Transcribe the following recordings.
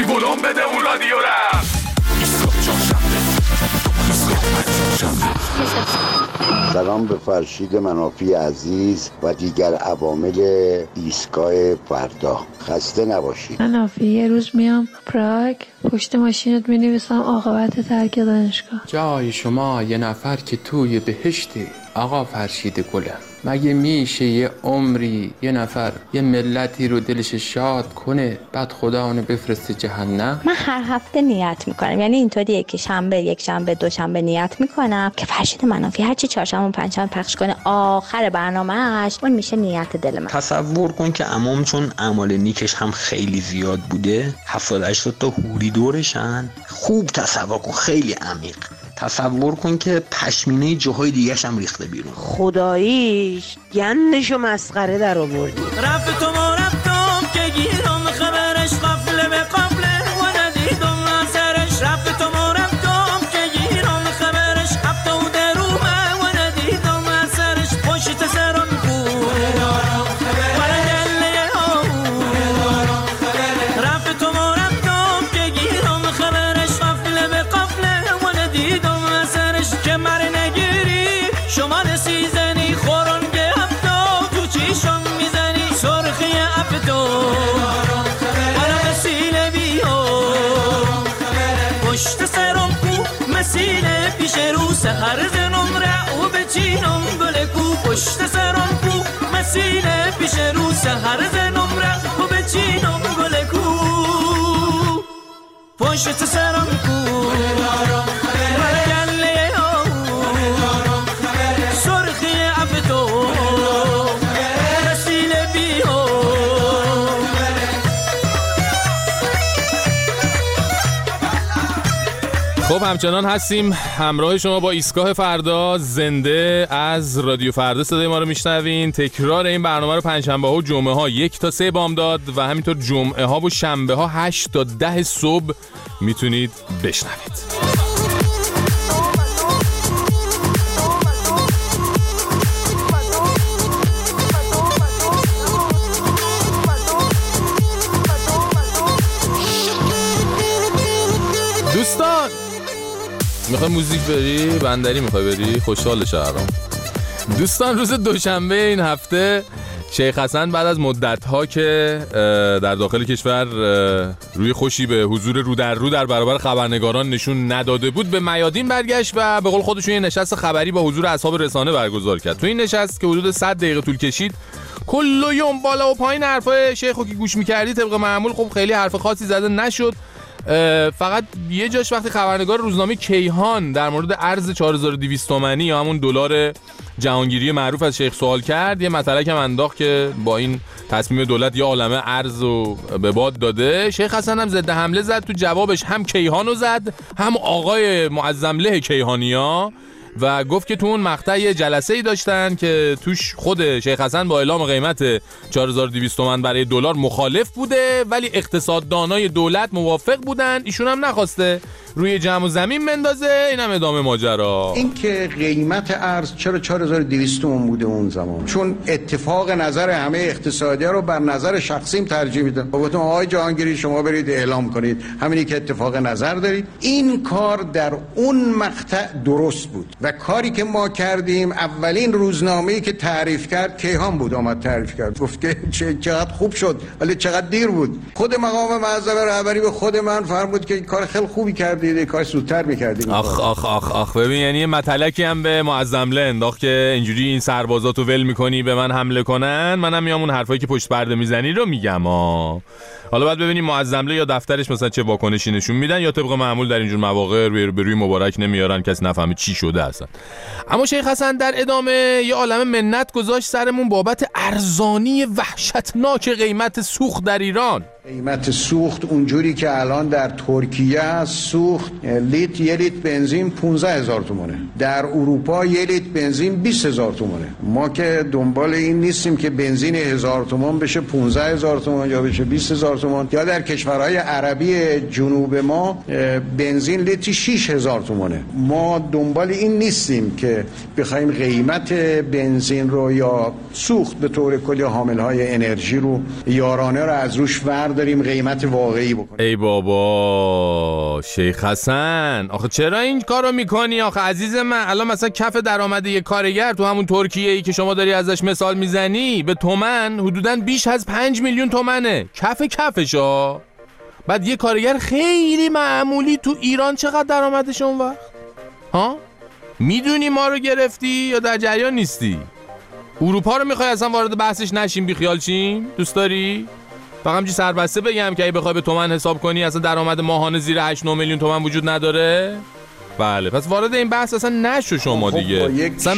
بی بولون بده اون رادیو رفت. سلام به فرشید منافی عزیز و دیگر عوامل ایستگاه فردا. خسته نباشید. منافی یه روز میام پراگ، پشت ماشینت مینویسم عاقبت ترک دانشگاه. جای شما یه نفر که توی بهشتی آقا فرشید گلم. مگه میشه یه عمری یه نفر یه ملتی رو دلش شاد کنه بعد خدا اونو بفرسته جهنم؟ من هر هفته نیت میکنم، یعنی اینطوری یک شنبه دوشنبه نیت میکنم که فرشید منافی هرچی چهارشنبه و پنجشنبه پخش کنه آخر برنامه‌اش اون میشه نیت دل من. تصور کن که عموم چون اعمال نیکش هم خیلی زیاد بوده 70-80 تا حوری دورشن. خوب تصور کن، خیلی عمیق تصور کن که پشمینه جاهای دیگه‌ش هم ریخته بیرون. خداییش گندشو مسخره در آوردی. رفت تو ما رفتم که گیرم خبرش قفله به قفله و ندیدم اثرش. رفت تو ما رفتم که گیرم خبرش هفته و درومه و ندیدم اثرش. پشت سرم بود ولی دله ها. رفت تو ما رفتم که گیرم خبرش قفله به قفله و ندیدم اثرش. که مر نگیری شما سیزنی خورنگ هفته تو چیشم میزنی سرخی افتو ولی مسیل بیو. پشت سرم کو مسیل پیش رو سهر زنم رعو بچینم گل کو. پشت سرم کو مسیل پیش رو سهر زنم رعو بچینم گل کو. پشت سرم کو خب همچنان هستیم همراه شما با ایستگاه فردا زنده از رادیو فردا. صدای ما رو میشنوین. تکرار این برنامه رو پنجشنبه ها و جمعه ها 1 تا 3 بامداد و همینطور جمعه ها و شنبه ها 8 تا 10 صبح میتونید بشنوید. دوستان میخوای موزیک بری؟ بندری میخوای بری؟ خوشحال شهرام. دوستان روز دوشنبه این هفته شیخ حسن بعد از مدت‌ها که در داخل کشور روی خوشی به حضور رو در برابر خبرنگاران نشون نداده بود به میادین برگشت و به قول خودشون یه نشست خبری با حضور اصحاب رسانه برگزار کرد. تو این نشست که حدود 100 دقیقه طول کشید کل یوم بالا و پایین حرفای شیخو که گوش می‌کردی طبق معمول خب خیلی حرف خاصی زده نشد. فقط یه جاش وقتی خبرنگار روزنامه کیهان در مورد ارز 4200 تومانی یا همون دلار جهانگیری معروف از شیخ سوال کرد، یه مطلق هم انداخت که با این تصمیم دولت یا عالمه ارز رو به باد داده. شیخ حسن هم ضد حمله زد، تو جوابش هم کیهانو زد هم آقای معظمله کیهانیا و گفت که تو اون مقطع یه جلسه‌ای داشتن که توش خود شیخ حسن با اعلام قیمت 4200 تومان برای دلار مخالف بوده ولی اقتصاددانای دولت موافق بودن، ایشون هم نخواسته روی جمع و زمین بندازه. اینم ادامه ماجرا. این که قیمت ارز چرا 4200 تومان بوده اون زمان؟ چون اتفاق نظر همه اقتصادی‌ها رو بر نظر شخصیم ترجیح میدن. گفتم آقای جهانگیری شما برید اعلام کنید همینی که اتفاق نظر دارید. این کار در اون مقطع درست بود و کاری که ما کردیم اولین روزنامه‌ای که تعریف کرد کیهان بود، آمد تعریف کرد گفت که چقدر خوب شد ولی چقدر دیر بود. خود مقام معظم رهبری به خود من فرمود که کار خیلی خوبی کردید، کار زودتر می‌کردید. آخ ببین یعنی یه مطلقی هم به معظمله انداخت که اینجوری این سربازاتو ول می‌کنی به من حمله کنن، منم میام اون حرفایی که پشت پرده میزنی رو میگم. حالا بعد ببینیم معظمله یا دفترش مثلا چه واکنشی نشون میدن یا طبق معمول در اینجور مواقع روی مبارک نمیارن کسی نفهمه چی شده اصلا. اما شیخ حسن در ادامه یه عالمه منت گذاشت سرمون بابت ارزانی وحشتناک قیمت سوخت در ایران. قیمت سوخت اونجوری که الان در ترکیه هست، سوخت یه لیتر بنزین 15000 تومانه، در اروپا یه لیتر بنزین 20000 تومانه. ما که دنبال این نیستیم که بنزین 1000 تومان بشه 15000 تومان یا بشه 20000 تومان، یا در کشورهای عربی جنوب ما بنزین لیتر 6000 تومانه. ما دنبال این نیستیم که بخوایم قیمت بنزین رو یا سوخت به طور کلی حاملهای انرژی رو یارانه رو از روش ورداریم قیمت واقعی بکنیم. ای بابا شیخ حسن، آخه چرا این کارو میکنی آخه عزیز من؟ الان مثلا کف درآمد یک کارگر تو همون ترکیه ای که شما داری ازش مثال میزنی به تومن حدوداً بیش از 5 میلیون تومنه. کفشا. بعد یه کارگر خیلی معمولی تو ایران چقدر درآمدش اون وقت؟ ها؟ میدونی ما رو گرفتی یا در جریان نیستی؟ اروپا رو میخوای اصلا وارد بحثش نشیم بیخیال چیم؟ دوست داری؟ فقط همچی سربسته بگم که اگه بخوای به تومن حساب کنی اصلا درآمد ماهانه زیر 8-9 میلیون تومن وجود نداره؟ بله، پس وارد این بحث اصلا نشو شما دیگه. اصلا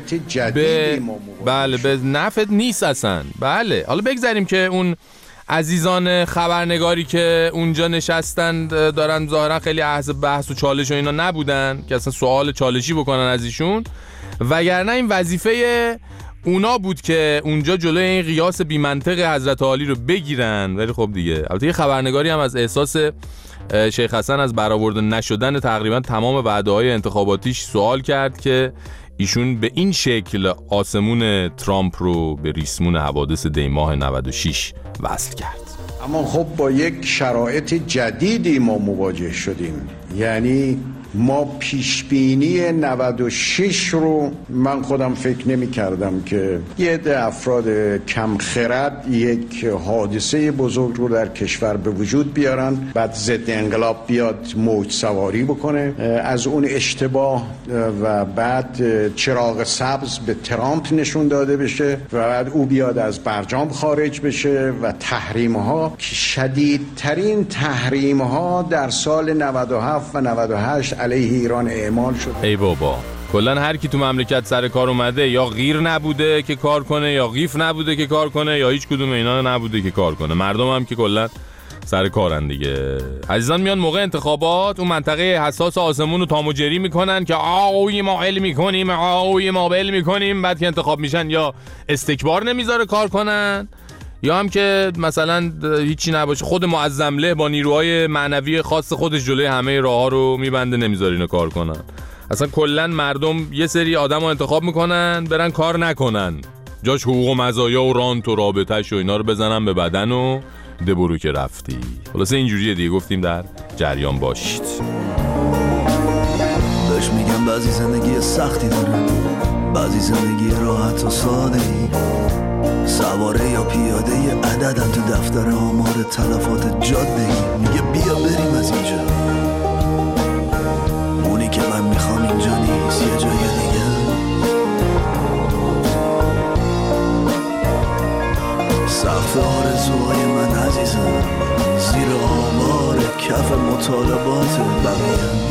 به نفت نیست اصلا. بله، حالا بگذاریم که اون عزیزان خبرنگاری که اونجا نشستن دارن ظاهرا خیلی اهل بحث و چالش و اینا نبودن که اصلا سوال چالشی بکنن از ایشون، وگرنه این وظیفه اونا بود که اونجا جلوی این قیاس بی منطق حضرت عالی رو بگیرن. ولی خب دیگه البته یه خبرنگاری هم از احساس شیخ حسن از برآورده نشدن تقریبا تمام وعده‌های انتخاباتیش سوال کرد که ایشون به این شکل آسمون ترامپ رو به ریسمون حوادث دی ماه 96 وصل کرد. اما خب با یک شرایط جدیدی ما مواجه شدیم، یعنی ما پیشبینی 96 رو من خودم فکر نمی کردم که یه عده افراد کم خرد یک حادثه بزرگ رو در کشور به وجود بیارن، بعد ضد انقلاب بیاد موج سواری بکنه از اون اشتباه و بعد چراغ سبز به ترامپ نشون داده بشه و بعد او بیاد از برجام خارج بشه و تحریم ها، شدیدترین تحریم ها در سال 97 و 98 علیه ایران اعمال شد. ای بابا، کلن هر کی تو مملکت سر کار اومده یا غیر نبوده که کار کنه یا قیف نبوده که کار کنه یا هیچ کدوم اینا نبوده که کار کنه. مردم هم که کلن سر کارن دیگه. عزیزان میان موقع انتخابات اون منطقه حساس آسمون رو تام و جری میکنن که آوی ما علم میکنیم، آوی ما بل میکنیم. بعد که انتخاب میشن یا استکبار نمیذاره کار کنن یا هم که مثلا هیچی نباشه خود معظم له با نیروهای معنوی خاص خودش جلوی همه راه‌ها رو میبنده نمیذاره اینو کار کنن. اصلا کلا مردم یه سری آدمو انتخاب میکنن برن کار نکنن، جاش حقوق و مزایا و رانت و رابطه‌ش و اینا رو بزنن به بدن و دبرو که رفتی. خلاصه اینجوریه دیگه، گفتیم در جریان باشید. بهش میگم بعضی زندگی سختی داره، بعضی زندگی راحت و ساده‌ای، سواره یا پیاده یه عددم تو دفتر آمار تلفات جاده‌ای. میگه بیا بریم از اینجا، اونی که من میخوام اینجا نیست، یه جای دیگه. سقف آرزوهای من عزیزم زیر آوار کف مطالبات بقیه.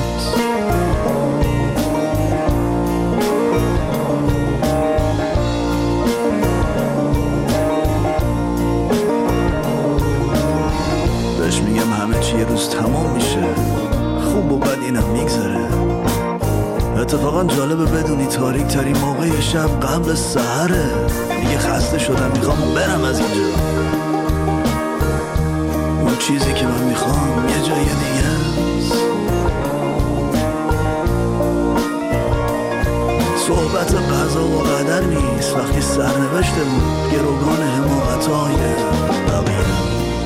میگم همه چی یه روز تمام میشه، خوب و بد اینم میگذره. اتفاقا جالبه بدونی تاریک ترین موقع شب قبل سحره. میگه خسته شدم میخوام برم از اینجا، اون چیزی که من میخوام یه جای دیگه است. صحبت قضا و قدر نیست وقتی سرنوشتمون گروگان حماقت‌های بقیه.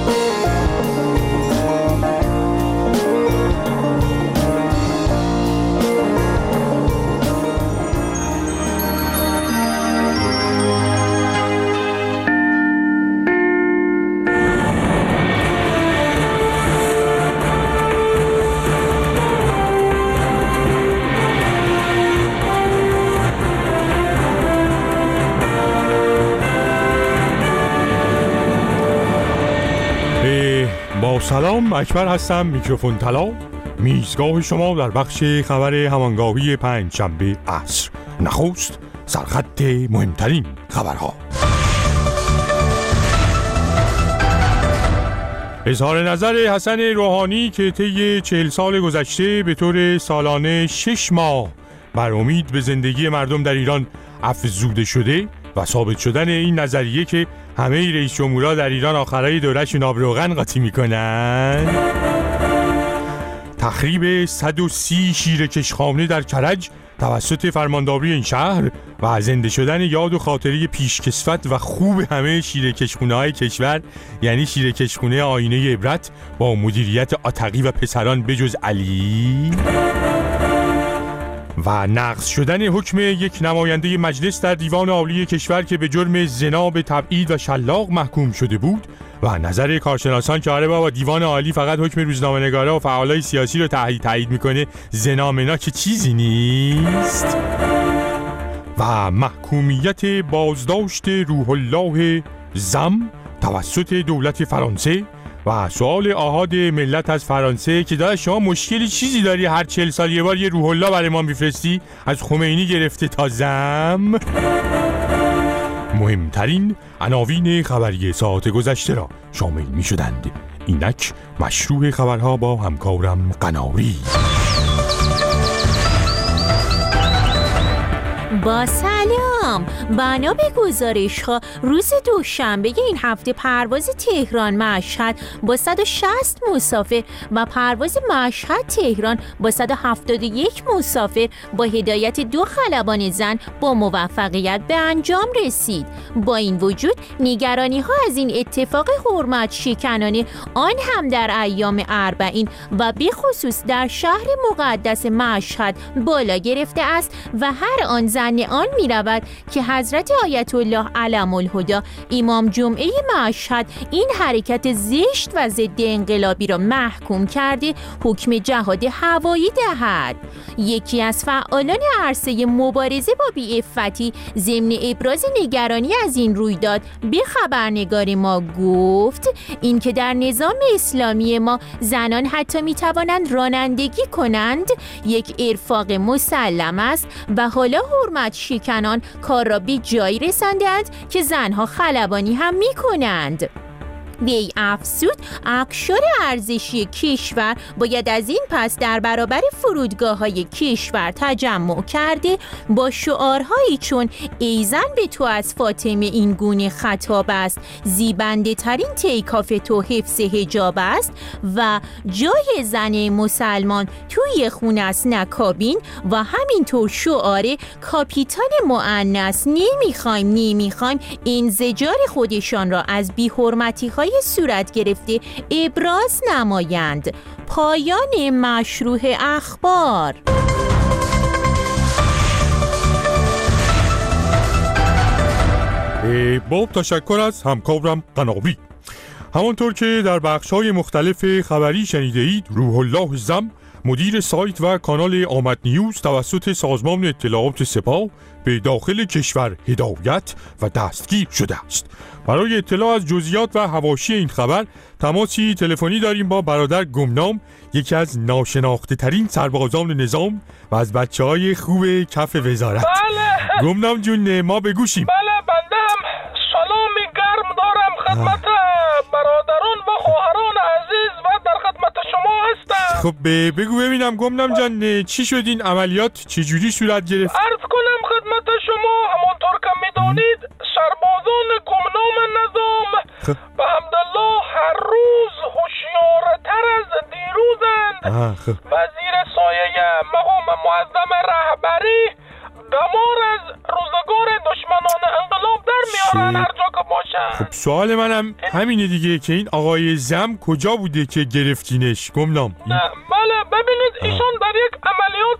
سلام، اکبر هستم، میکروفون طلا، میزگاه شما در بخش خبر همانگاهی پنجشنبه عصر. نخست سرخط مهمترین خبرها. اظهار نظر حسن روحانی که طی 40 سال گذشته به طور سالانه 6 ماه بر امید به زندگی مردم در ایران افزوده شده و ثابت شدن این نظریه که همه رئیس جمهورها در ایران آخرای دوره‌شون آب روغن قاطی میکنن. تخریب 130 شیرکشخانه در کرج توسط فرمانداری این شهر و زنده شدن یاد و خاطره پیشکسوت و خوب همه شیرکشخونه‌های کشور، یعنی شیرکشخونه آینه عبرت با مدیریت عتقی و پسران بجز علی، و نقض شدن حکم یک نماینده مجلس در دیوان عالی کشور که به جرم زنا به تبعید و شلاق محکوم شده بود و نظر کارشناسان که آره بابا دیوان عالی فقط حکم روزنامه‌نگارا و فعالای سیاسی رو تایید میکنه، زنا منا که چیزی نیست، و محکومیت بازداشت روح الله زم توسط دولت فرانسه و سوال آحاد ملت از فرانسه که داداش شما مشکلی چیزی داری هر 40 سال یه بار یه روح الله برای ما میفرستی؟ از خمینی گرفته تا زم. مهمترین عناوین خبری ساعت گذشته را شامل می شدند. اینک مشروع خبرها با همکارم قناری. با سلام، بنا به گزارش‌ها روز دوشنبه این هفته پرواز تهران مشهد با 160 مسافر و پرواز مشهد تهران با 171 مسافر با هدایت 2 خلبان زن با موفقیت به انجام رسید. با این وجود نگرانی‌ها از این اتفاق حرمت شکنانه آن هم در ایام اربعین و به خصوص در شهر مقدس مشهد بالا گرفته است و هر آن زن آن می رود که حضرت آیت الله علم الهدا امام جمعه مشهد این حرکت زشت و ضد انقلابی را محکوم کرده حکم جهاد هوایی دهد. یکی از فعالان عرصه مبارزه با بی‌عفتی ضمن ابراز نگرانی از این رویداد به خبرنگار ما گفت اینکه در نظام اسلامی ما زنان حتی می توانند رانندگی کنند یک ارفاق مسلم است و حالا حرمت شکنان کار را به جایی رساندند که زنها خلبانی هم می کنند. وی افزود اقشار ارزشی کشور باید از این پس در برابر فرودگاه‌های کشور تجمع کرده با شعارهایی چون ایزن به تو از فاطمه این گونه خطاب است، زیبنده ترین تیکاف تو حفظ حجاب است و جای زن مسلمان توی خونه است نکابین و همینطور شعار کاپیتان مؤنث نمیخوایم انزجار خودشان را از بی‌حرمتی‌های صورت گرفته ابراز نمایند. پایان مشروع اخبار. با تشکر از همکارم قناوی. همانطور که در بخش‌های مختلف خبری شنیده اید، روح الله زم مدیر سایت و کانال آمد نیوز توسط سازمان اطلاعات سپاه به داخل کشور هدایت و دستگیر شده است. برای اطلاع از جزئیات و حواشی این خبر تماسی تلفنی داریم با برادر گمنام، یکی از ناشناخته ترین سربازان نظام و از بچه‌های خوب کف وزارت. بله گمنام جون، ما به گوشیم. بله بندم سلامی گرم دارم خدمت برادران و خواهران عزیز و در خدمت شما هستم. خب بگو ببینم گمنام جان، چی شد این عملیات چجوری صورت گرفت؟ عرض کنم خدمت شما همانطور که میدانید سربازان گمنام نظام به حمدالله هر روز هوشیارتر از دیروزند و زیر سایه مقام معظم رهبری دمار از روزگار دشمنان انقلاب در میارن هر جا که باشن. خب سوال منم همینه دیگه که این آقای زم کجا بوده که گرفتینش گمنام؟ بله ببینید ایشان در یک عملیات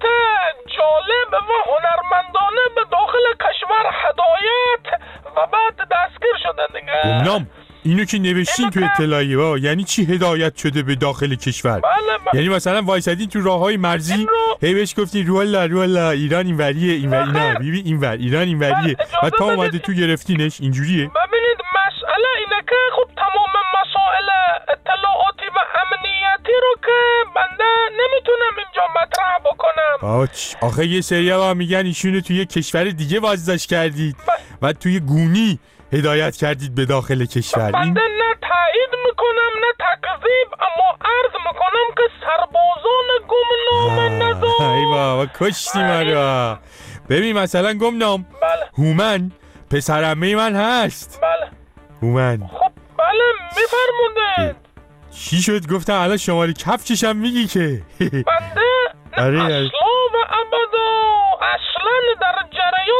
جالب و هنرمندانه به داخل کشور هدایت و بعد دستگیر شدن دیگه. گمنام اینو که نوشتین تو اطلاعیه یعنی چی هدایت شده به داخل کشور؟ یعنی مثلا وایسادین تو راههای مرزی هی بهش گفتین رو الله ایران اینوریه اینوری نه بیبی اینور ایران اینوریه و تا اومده تو گرفتینش اینجوریه؟ ببینید مسئله اینه که خب تمام مسائل اطلاعاتی و امنیتی رو که بنده نمیتونم اینجا مطرح بکنم. آخه یه سری ها میگن ایشونو توی کشور دیگه بازداشت کردید و توی گونی هدایت کردید به داخل کشور. بنده نه تایید میکنم نه تکذیب، اما عرض میکنم که سربازان گمنام نظام. ای بابا کشتی مرا. ببین مثلا گمنام هومن پسرعمه من هست. بله هومن. خب بله میفرمونده. چی شد؟ گفتم الان شماره کفششم میگی که بنده آره اصلا و ابدا اصلا در جریان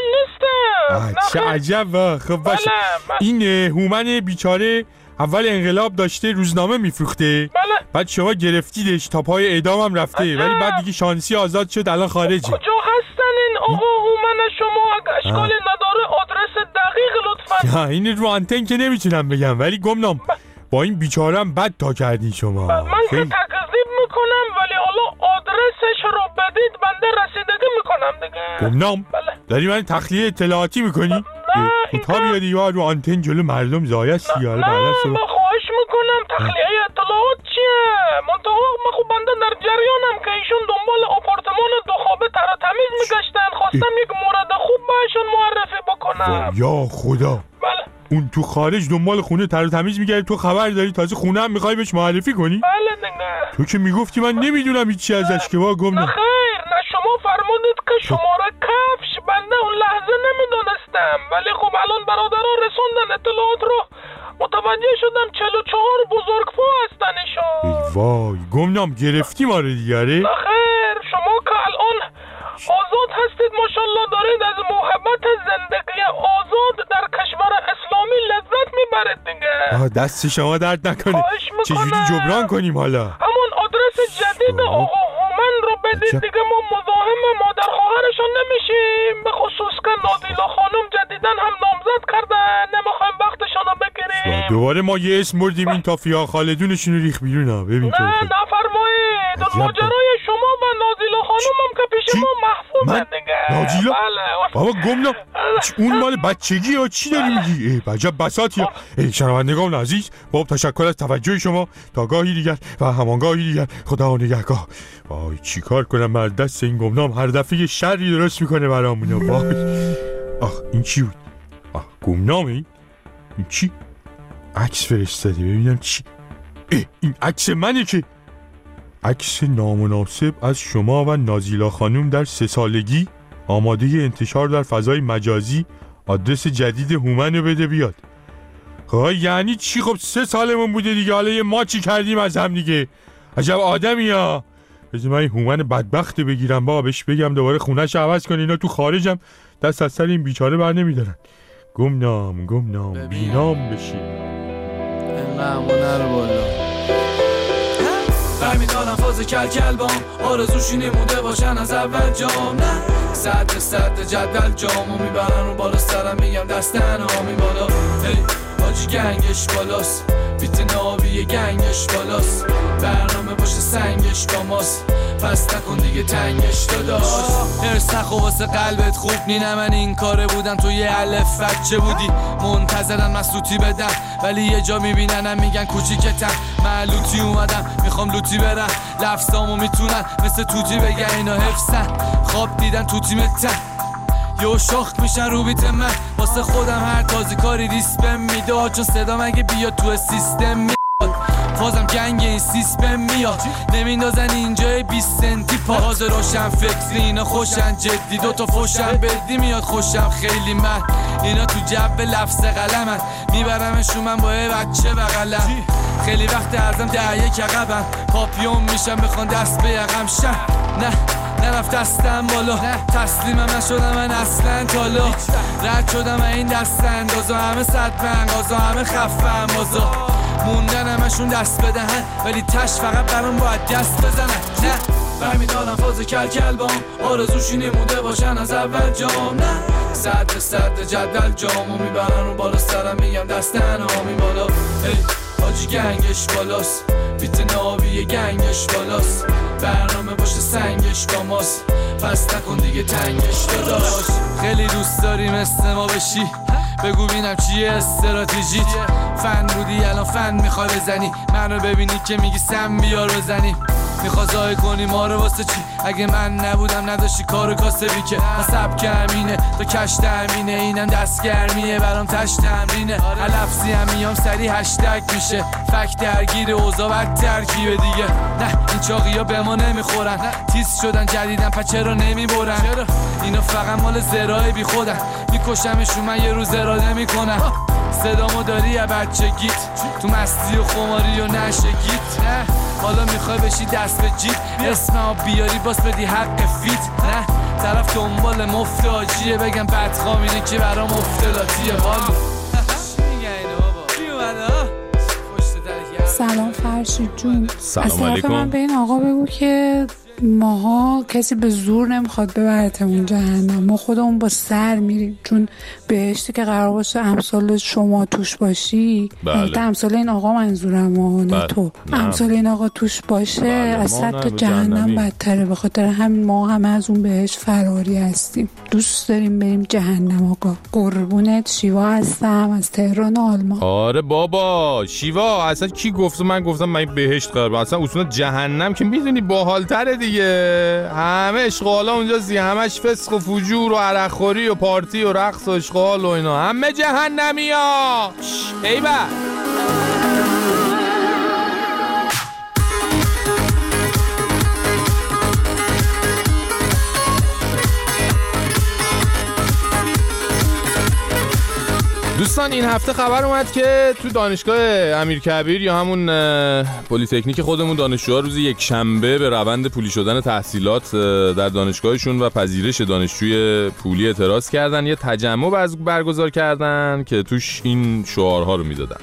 نیستم. چه عجب. خب باشه. این هومن بیچاره اول انقلاب داشته روزنامه میفروخته، بعد شما گرفتیدش تا پای اعدامم رفته، ولی بعد دیگه شانسی آزاد شد، الان خارجه. کجا هستن این آقا هومن شما؟ اگه اشکالی نداره آدرس دقیق لطفا. این رو آنتن که نمیتونم بگم، ولی گمنام با این بیچارم بد تا کردی شما. من که تکذیب میکنم، ولی حالا آدرسش رو بدید بنده رسیدگی میکنم دیگه. گمنام داری من تخلیه اطلاعاتی میکنی؟ تا بیادی یا رو آنتن جلو مردم زایه سیاره. نه من خواهش میکنم تخلیه اطلاعات چیه؟ منطقه من خب بنده در جریانم که ایشون دنبال آپارتمان دو خوابه تر و تمیز میگشتن، خواستم یک مورد خوب بهشون معرفی بکنم. یا خدا. اون تو خارج دنبال خونه تر و تمیز میگردی، تو خبر داری تازه خونه هم میخوای بهش معرفی کنی؟ بله دیگه. تو که میگفتی من نمیدونم هیچی ازش که با گم. نه خیر، نه شما فرمودید که شماره کفش، بنده اون لحظه نمیدونستم، ولی خب الان برادران رسوندن اطلاعات رو، متوجه شدم 44 بزرگپا هستن ایشون. ای وای گمنام گرفتی ما رو دیگه. نه خیر، شما که الان آزاد هستید ماشاءالله، دارید از محبت زندگی آزاد در کشور اسلامی لذت میبرید دیگه. دست شما درد نکنه. چجوری جبران کنیم حالا؟ همون آدرس جدید آقا هومن رو بدید دیگه، ما مزاحم مادر خواهرشون نمیشیم، به خصوص که نازیلا خانم جدیدن هم نامزد کردن، نمیخوایم وقتشون رو بگیریم. دوباره ما یه اسم بردیم این تا فیا خالدونشون رو ریخ بیرون ها. ببین نه نفرمایید، ماجرای شما و نازیلا خانم هم که پیش ما محفوظه دیگه. نازیلا؟ بله بابا گمنام اون مال بچگی یا چی داری میگی؟ عجب بساطی ها. شنوندگان عزیز، با تشکر از توجه شما، تا گاهی دیگر و همانگاهی دیگر، خدا نگهدار. وای چی کار کنم، مرد دست این گمنام هر دفعه یه شری درست میکنه برامونه. وای این چی بود؟ گمنامی؟ این چی؟ عکس فرستادی ببینم چی؟ این عکس منه که عکس نامناسب از شما و نازیلا خانم در 3 سالگی، آماده انتشار در فضای مجازی، آدرس جدید هومن رو بده بیاد. یعنی چی؟ خب 3 سالمون بوده دیگه، حالا یه ما چی کردیم از هم دیگه؟ عجب آدمی ها. بذار من این هومن بدبخت بگیرم بابا، بهش بگم دوباره خونه‌ش عوض کنه، اینا تو خارجم دست از سر این بیچاره بر نمیدارن. گمنام بینام بشی. اینقدر رو بالا برمیدارم فاز کل بام، آرزوشی نموده باشن از اول جام. نه صد جدول جامو میبرن رو بالا سرم، میگم دستن آمی بالا. هی حاجی گنگش بالاست، بیت ناوی گنگش بالاست، برنامه باشه سنگش با ماست، پس نکن دیگه تنگش داداش. هرسخ و واسه قلبت خوب نینه، من این کاره بودم تو یه الف بچه بودی، منتظرن من سوتی بدم، ولی یه جا میبیننم میگن کوچیکتم، من لوتی اومدم میخوام لوتی برم، لفظامو میتونن مثل توتی بگن اینا حفظن، خواب دیدن تو تیمتن، یو شاخ میشن رو بیت من، واسه خودم هر تازی کاری ریسپم میداد، چون صدام اگه بیاد تو سیستم میاد، فازم گنگ این سیسپم میاد، نمیندازن اینجای 20 سنتی پا، حاضر روشن فکری اینا خوشن جدی، دوتا فوشن بدی میاد خوشم خیلی، من اینا تو جو لفظ قلمن، میبرمشون من با یه بچه بغلم، خیلی وقت ارزم 10 عقبم، پاپیون میشم بخوان دست به یقم شن، نه نرفت دستم بالا، تسلیمم نشدم من اصلا تالا، رد شدم این دست اندازا، همه صدمن غازا، همه خفم بازا، موندن همشون دست بدهن، ولی تش فقط برام باید دست بزنن. نه برمیدارم فاز کل بام، آرزوشی نموده باشن از اول جام. نه صد جدول جامو میبرن رو بالا سرم، میگم دستن آمی بالا. هی حاجی گنگش بالاست، بیت ناوی گنگش بالاست، برنامه باشه سنگش با ماست، پس نکن دیگه تنگش داداش. خیلی دوست داری مثل ما بشی، بگو بینم چیه استراتژیت، فن بودی الان فن میخوای بزنی، منو ببینی که میگی سم بیار بزنی، میخوای زای کنی ما رو واسه چی؟ اگه من نبودم نداشتی کارو کاسبی که، سبک همینه تا کش تامینه، اینم دست گرمیه برام تش تمرینه، لفظی هم میام سری هشتگ میشه، فک درگیر اوضاع بد ترکیبه دیگه، نه این چاقی ها به ما نمیخورن، تیز شدن جدیدن پس چرا نمیبرن، اینا فقط مال زرای بی خودن، میکشمشون من یه روز اراده میکنم، صدامو داری یا بچگیت تو مستی و خماری و نشگیت نه حالا میخوای بشی دست به جیب اسمم بیاری باز بدی حق فیت نه طرف دنبال مفت آجیه بگم بدخوام اینه که برام افتلاتیه حالو سلام فرشید جون. سلام علیکم. من به این آقا بگو که ماها کسی به زور نمیخواد ببرتمون جهنم، ما خودمون با سر میریم، چون بهشتی که قرار باشه امثال شما توش باشی، بله. امثال این آقا منظورم نه تو، امثال این آقا توش باشه از 100 تا جهنم بدتره. به خاطر همین ما همه از اون بهشت فراری هستیم، دوست داریم بریم جهنم. آقا قربونت، شیوا هستم از تهران آلمان. آره بابا شیوا، اصلا کی گفت؟ من گفتم من بهشت قرار، اصلا اصولا جهنم که میدونی باحال‌تره دیگه. همه اشغالا اونجاست، همش فسق و فجور و عرقخوری و پارتی و رقص و اشغال و اینا، همه جهنمیا. ایبا دوستان، این هفته خبر اومد که تو دانشگاه امیرکبیر یا همون پلی‌تکنیک خودمون دانشجوها روز یک شنبه به روند پولی شدن تحصیلات در دانشگاهشون و پذیرش دانشجوی پولی اعتراض کردن. یه تجمع برگزار کردن که توش این شعارها رو میدادن.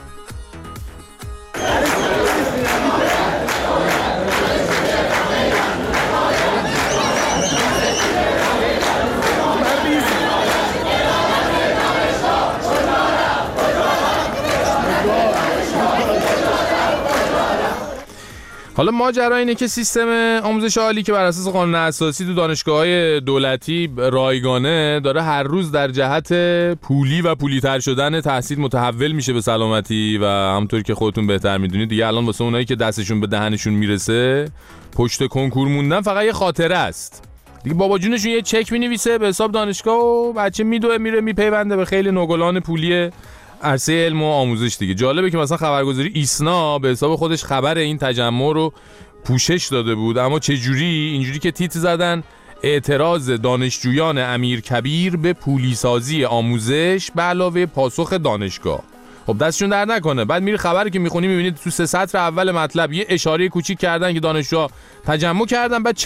حالا ماجرا اینه که سیستم آموزش عالی که بر اساس قانون اساسی تو دانشگاه‌های دولتی رایگانه داره هر روز در جهت پولی و پولی‌تر شدن تحصیل متحول میشه به سلامتی و همونطور که خودتون بهتر میدونید دیگه الان واسه اونایی که دستشون به دهنشون میرسه پشت کنکور موندن فقط یه خاطره است دیگه. بابا جونشون یه چک مینویسه به حساب دانشگاه و بچه میدوه میره میپیونده به خیلی نوگلان پولی عرصه علم و آموزش دیگه. جالبه که مثلا خبرگزاری ایسنا به حساب خودش خبر این تجمع رو پوشش داده بود، اما چه جوری؟ اینجوری که تیتر زدن اعتراض دانشجویان امیرکبیر به پولیسازی آموزش به علاوه پاسخ دانشگاه. خب دستشون در نکنه. بعد میری خبری که میخونی میبینید تو 3 سطر اول مطلب یه اشاره کوچیک کردن که دانشجوها تجمع کردن، بعد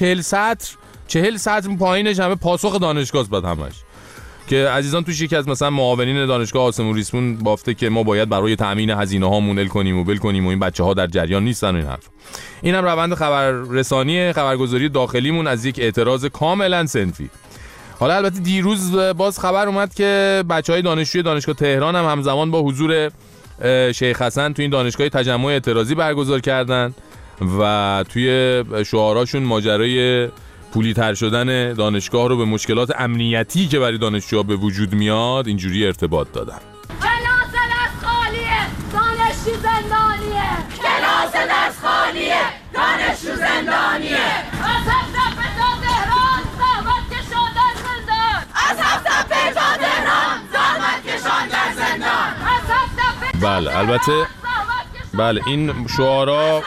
40 سطر پایینش همه پاسخ دانشگاه است. بعد همش که عزیزان توش یکی از مثلا معاونین دانشگاه آسمون ریسمون بافته که ما باید برای تامین هزینه هامون ال کنیم و بل کنیم و این بچه‌ها در جریان نیستن و این حرف. اینم روند خبررسانی خبرگزاری داخلیمون از یک اعتراض کاملا صنفی. حالا البته دیروز باز خبر اومد که بچهای دانشجوی دانشگاه تهران هم همزمان با حضور شیخ حسن تو این دانشگاه تجمع اعتراضی برگزار کردن و توی شعاراشون ماجرای پولی تر شدن دانشگاه رو به مشکلات امنیتی که برای دانشجوها به وجود میاد اینجوری ارتباط دادن. کلاس درس خالیه، دانشجو زندانیه. کلاس درس خالیه، دانشجو زندانیه. از هفته تا تهران زحمت کشان در زندان. از هفته تا تهران زحمت کشان در زندان. از هفته بله البته بله این شعارا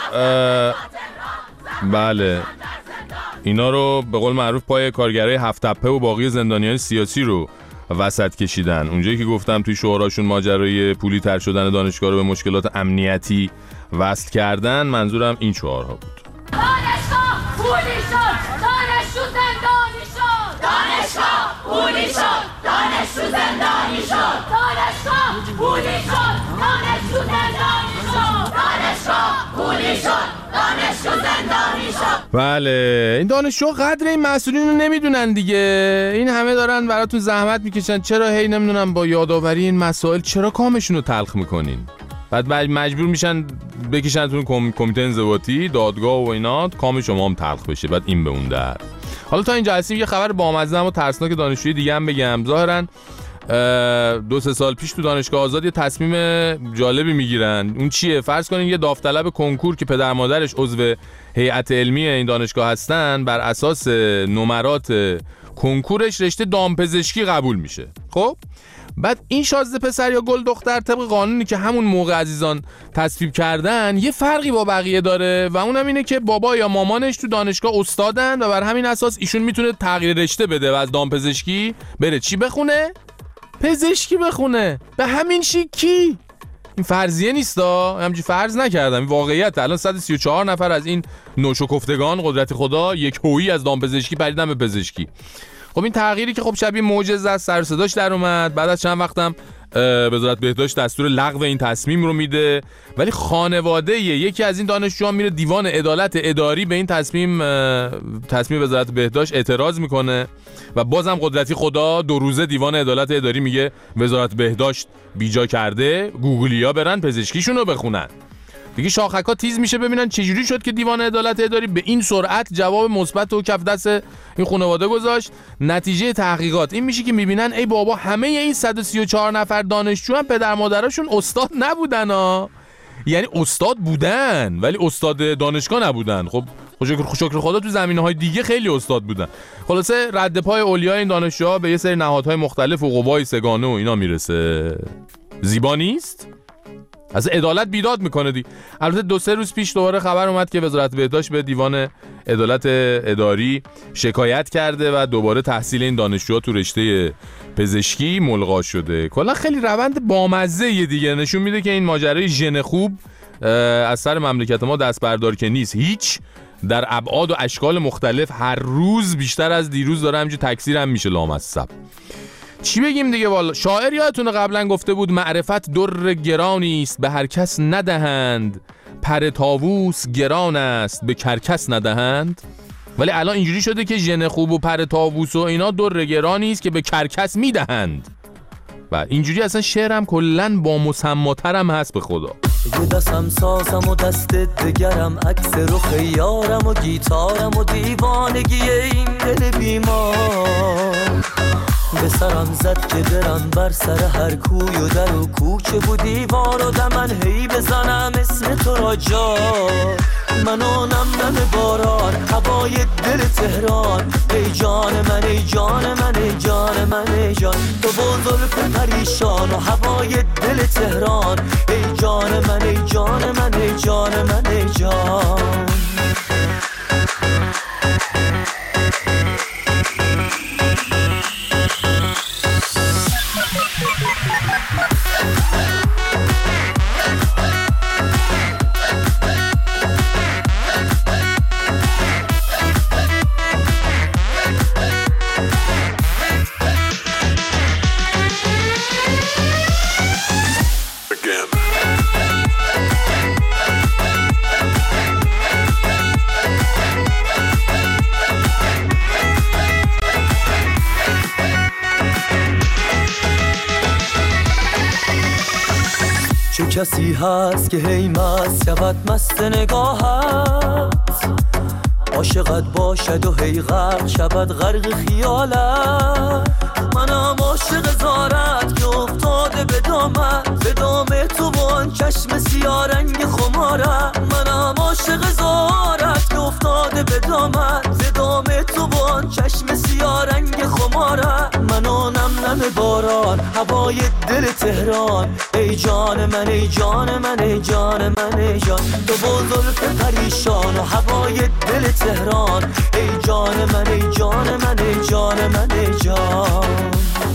بله اینا رو به قول معروف پای کارگرای هفت تپه و باقی زندانیان سیاسی رو وسط کشیدن. اونجایی که گفتم توی شعاراشون ماجرای پولی تر شدن دانشگاه رو به مشکلات امنیتی وصل کردن، منظورم این شعارها بود. دانشگاه پولی شد، دانشجو زندانی شد. دانشگاه پولی شد، دانشجو زندانی شد. دانشگاه پولی شد، دانشجو زندانی شد. دانشگاه پولی شد، دانشجو زندانی شد. بله این دانشجو قدر این مسئولین رو نمیدونن دیگه. این همه دارن براتون زحمت میکشن، چرا هی نمیدونم با یادآوری این مسائل چرا کامشون رو تلخ میکنین؟ بعد مجبور میشن بکشنتون کمیته انضباطی، دادگاه و اینا، کام شما هم تلخ بشه. بعد این به اون در. حالا تا اینجا هستیم یه خبر بامزه و ترسناک دانشجوی دیگه هم بگم. ظاهرا 2-3 سال پیش تو دانشگاه آزاد یه تصمیم جالبی میگیرن. اون چیه؟ فرض کنین یه داوطلب کنکور که پدر مادرش عضو هیئت علمی این دانشگاه هستن بر اساس نمرات کنکورش رشته دامپزشکی قبول میشه. خب بعد این شازده پسر یا گل دختر طبق قانونی که همون موقع عزیزان تصویب کردن یه فرقی با بقیه داره و اونم اینه که بابا یا مامانش تو دانشگاه استادن و بر همین اساس ایشون میتونه تغییر رشته بده و از دامپزشکی بره چی بخونه؟ پزشکی بخونه به همین شیکی. این فرضیه نیستا، همینجوری فرض نکردم، این واقعیت. الان 134 نفر از این نوشکفتگان قدرت خدا یک هویی از دامپزشکی پریدن به پزشکی. خب این تغییری که خب شبیه معجزه است، سر صداش در اومد. بعد از چند وقتم وزارت بهداشت دستور لغو این تصمیم رو میده، ولی خانواده یکی از این دانشجویان میره دیوان عدالت اداری به این تصمیم وزارت بهداشت اعتراض میکنه و بازم قدرتی خدا 2 روزه دیوان عدالت اداری میگه وزارت بهداشت بیجا کرده، گوگلیا برن پزشکیشون رو بخونن. دیگه شاخک‌ها تیز میشه ببینن چجوری شد که دیوان عدالت اداری به این سرعت جواب مثبت و کف دست این خانواده گذاشت. نتیجه تحقیقات این میشه که میبینن ای بابا همه این 134 نفر دانشجو هم پدر مادراشون استاد نبودن ها. یعنی استاد بودن ولی استاد دانشگاه نبودن. خب شکر خدا تو زمینه‌های دیگه خیلی استاد بودن. خلاصه رد پای اولیای این دانشجوها به یه سری نهادهای مختلف و قوای سگانه و اینا میرسه. زیبا نیست؟ از عدالت بیداد میکنه دی. البته 2-3 روز پیش دوباره خبر اومد که وزارت بهداشت به دیوان عدالت اداری شکایت کرده و دوباره تحصیل این دانشجوها تو رشته پزشکی ملغا شده. کلا خیلی روند بامزه یه دیگه، نشون میده که این ماجرای ژن خوب از سر مملکت ما دست بردار که نیست. هیچ، در ابعاد و اشکال مختلف هر روز بیشتر از دیروز داره همینجور تکثیر هم میشه لامصب. چی بگیم دیگه والا. شاعر یادتونه قبلا گفته بود معرفت در گرانی است به هر کس ندهند، پر طاووس گران است به کرکس ندهند. ولی الان اینجوری شده که ژن خوب و پر طاووس و اینا در گرانی است که به کرکس میدهند. و اینجوری اصلا شعرم کلن با مسماترم هست به خدا. یه دستم سازم و دست دگرم، عکس رخ یارم و گیتارم و دیوانگی این دل بیمار. به سرم زد که برم بر سر هر کوی و در و کوچه و دیوار و دمن هی بزنم اسم تو را جا. منو نم باران هوای دل تهران، ای جان من ای جان من ای جان من ای جان. تو بزرگ پریشان و هوای دل تهران، ای جان من ای جان من ای جان من ای جان. کسی هست که هی مست شود مست نگاهت، عاشقت باشد و هی غرق شود غرق خیالت. منم عاشق زارت که افتاده به دام تو با آن چشم سیاه رنگ خمارت. منم عاشق زارت که افتاده به دام تو با آن چشم سیاه رنگ خمارت. منو نم باران هوای دل تهران، ای جان من ای جان من ای جان من ای جان. تو بزرگ پریشان و هوای دل تهران، ای جان من ای جان من ای جان من ای جان.